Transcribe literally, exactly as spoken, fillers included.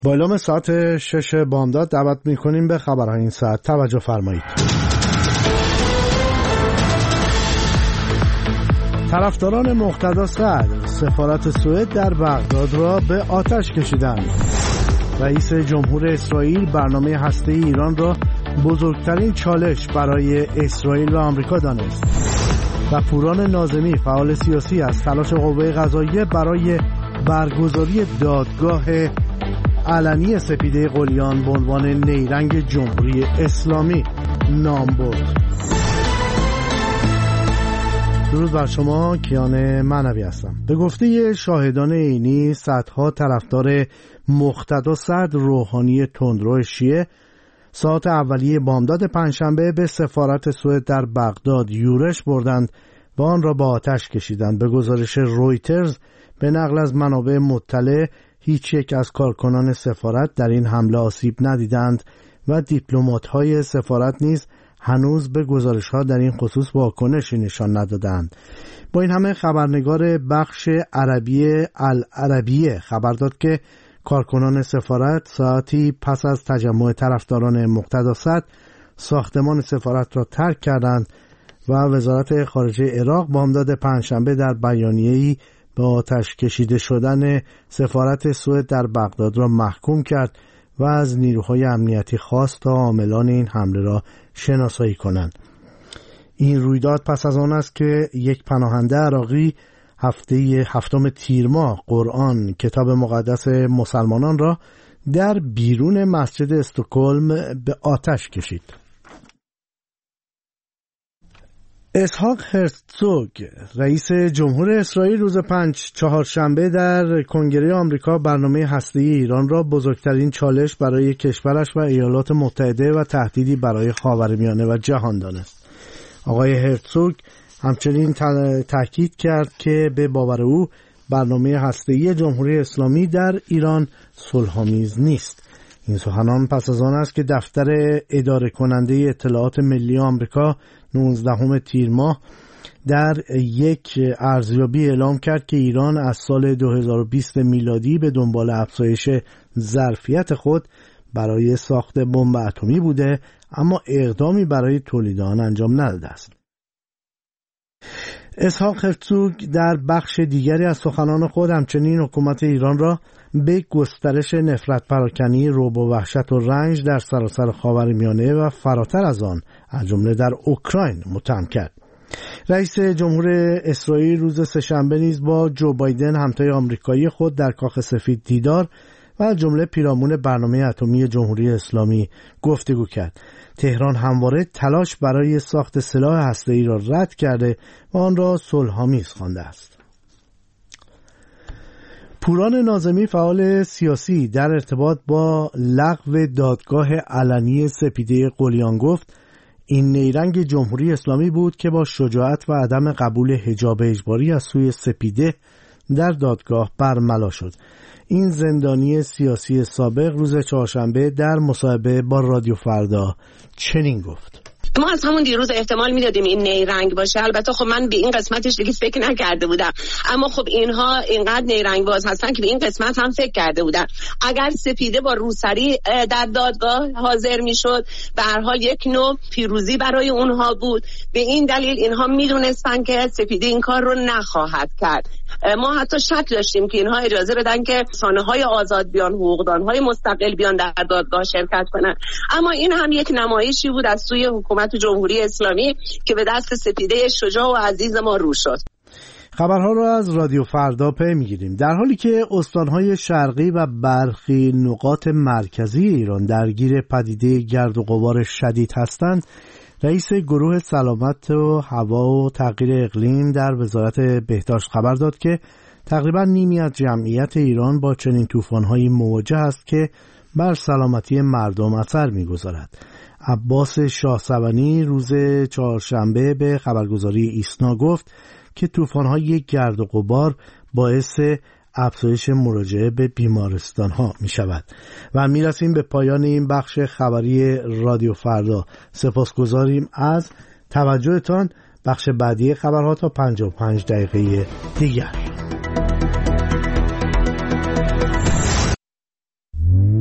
با اعلام ساعت شش بامداد دعوت میکنیم به خبرهای این ساعت. توجه فرمایید. طرفداران مقتدا صدر سفارت سوئد در بغداد را به آتش کشیدند. رئیس جمهور اسرائیل برنامه هسته‌ای ایران را بزرگترین چالش برای اسرائیل و آمریکا دانست. و پوران ناظمی فعال سیاسی از تلاش قوه قضاییه برای برگزاری دادگاه علنی سپیده قلیان به عنوان نیرنگ جمهوری اسلامی نام برد. درود بر شما، کیان معنوی هستم. به گفته شاهدان عینی صدها طرفدار مقتدا صدر روحانی تندرو شیعه ساعت اولیه بامداد پنجشنبه به سفارت سوئد در بغداد یورش بردند و آن را با آتش کشیدند. به گزارش رویترز به نقل از منابع مطلع هیچ یک از کارکنان سفارت در این حمله آسیب ندیدند و دیپلمات‌های سفارت نیز هنوز به گزارش‌ها در این خصوص واکنشی نشان ندادند. با این همه خبرنگار بخش عربی العربیه خبر داد که کارکنان سفارت ساعتی پس از تجمع طرفداران مقتدا صدر ساختمان سفارت را ترک کردند و وزارت خارجه عراق بامداد پنجشنبه در بیانیه‌ای به آتش کشیده شدن سفارت سوئد در بغداد را محکوم کرد و از نیروهای امنیتی خواست تا عاملان این حمله را شناسایی کنند. این رویداد پس از آن است که یک پناهنده عراقی هفته هفتم تیر ماه قرآن کتاب مقدس مسلمانان را در بیرون مسجد استکهلم به آتش کشید. اسحاق هرتزوگ رئیس جمهور اسرائیل روز پنج چهارشنبه در کنگره آمریکا برنامه هسته‌ای ایران را بزرگترین چالش برای کشورش و ایالات متحده و تهدیدی برای خاورمیانه و جهان دانست. آقای هرتزوگ همچنین تاکید کرد که به باور او برنامه هسته‌ای جمهوری اسلامی در ایران صلح‌آمیز نیست. این سخنان پس از آن است که دفتر اداره کننده اطلاعات ملی آمریکا نوزدهم تیر ماه در یک ارزیابی اعلام کرد که ایران از سال دو هزار و بیست میلادی به دنبال افزایش ظرفیت خود برای ساخت بمب اتمی بوده، اما اقدامی برای تولید آن انجام نداده است. اسحاق هرتزوگ در بخش دیگری از سخنان خود همچنین حکومت ایران را به گسترش نفرت پراکنی، رعب و وحشت و رنج در سراسر خاورمیانه و فراتر از آن از جمله در اوکراین متهم کرد. رئیس جمهور اسرائیل روز سه‌شنبه نیز با جو بایدن همتای آمریکایی خود در کاخ سفید دیدار و از جمله پیرامون برنامه اتمی جمهوری اسلامی گفتگو کرد. تهران همواره تلاش برای ساخت سلاح هسته‌ای را رد کرده و آن را صلح‌آمیز خوانده است. پوران ناظمی فعال سیاسی در ارتباط با لغو دادگاه علنی سپیده قلیان گفت این نیرنگ جمهوری اسلامی بود که با شجاعت و عدم قبول حجاب اجباری از سوی سپیده در دادگاه برملا شد. این زندانی سیاسی سابق روز چهارشنبه در مصاحبه با رادیو فردا چنین گفت: ما از همون دیروز احتمال میدادیم این نیرنگ باشه. البته خب من به این قسمتش دیگه فکر نکرده بودم، اما خب اینها اینقدر نیرنگ باز هستن که به این قسمت هم فکر کرده بودن. اگر سپیده با روسری در دادگاه حاضر میشد، به هر حال یک نوع پیروزی برای اونها بود. به این دلیل اینها میدونستن که سپیده این کار رو نخواهد کرد. ما حتی شک داشتیم که اینها اجازه بدن که رسانه‌های آزاد بیان، حقوقدان‌های مستقل بیان در دادگاه شرکت کنن، اما این هم یک نمایشی بود از سوی حکومت جمهوری اسلامی که به دست سپیده شجاع و عزیز ما رو شد. خبرها را از رادیو فردا پی میگیریم. در حالی که استانهای شرقی و برخی نقاط مرکزی ایران درگیر پدیده گرد و غبار شدید هستند، رئیس گروه سلامت و هوا و تغییر اقلیم در وزارت بهداشت خبر داد که تقریبا نیمی از جمعیت ایران با چنین طوفان‌هایی مواجه است که بر سلامتی مردم اثر می‌گذارد. عباس شاهسوانی روز چهارشنبه به خبرگزاری ایسنا گفت که طوفان‌های گرد و غبار باعث افزایش مراجعه به بیمارستان‌ها می‌شود. و می‌رسیم به پایان این بخش خبری رادیو فردا. سپاسگزاریم از توجهتان. بخش بعدی خبرها تا پنجاه و پنج دقیقه دیگر.